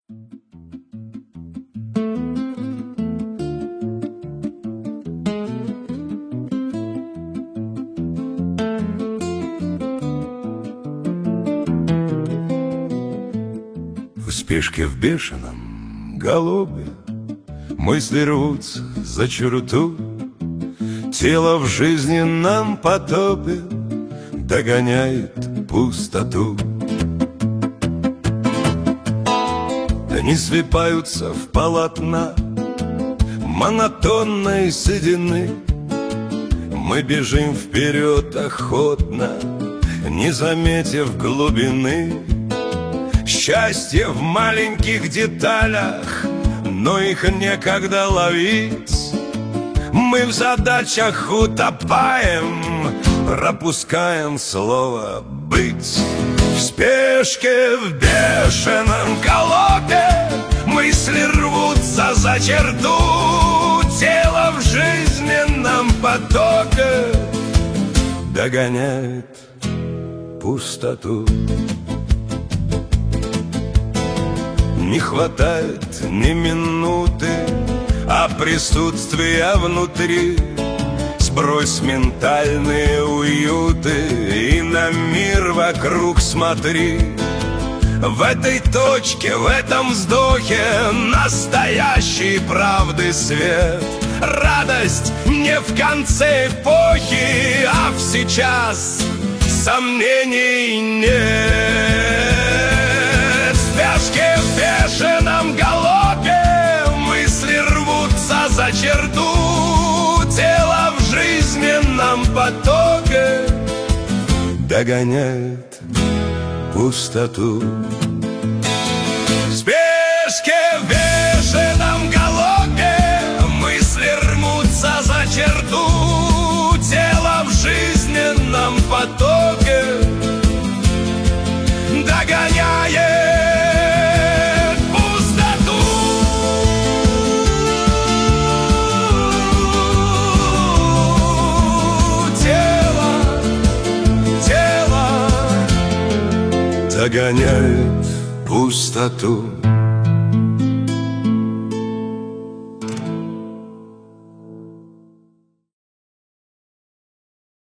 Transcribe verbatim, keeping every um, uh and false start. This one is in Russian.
В спешке, в бешеном галопе мысли рвутся за черту, тело в жизненном потопе догоняет пустоту. Дни слипаются в полотна монотонной седины. Мы бежим вперед охотно, не заметив глубины. Счастье в маленьких деталях, но их некогда ловить. Мы в задачах утопаем, пропускаем слово «быть». В спешке, в бешеном галопе мысли рвутся за черту, тело в жизненном потоке догоняет пустоту. Не хватает ни минуты, а присутствия внутри. Сбрось ментальные уюты и на мир вокруг смотри. В этой точке, в этом вздохе настоящей правды свет. Радость не в конце эпохи, а в сейчас. Сомнений нет. В спешке, в бешеном галопе мысли рвутся за черту, тело в жизненном потоке догоняет пустоту. В спешке, в бешеном галопе мысли рвутся за черту, тело в жизненном потоке догоняет пустоту. Тело, тело догоняет пустоту.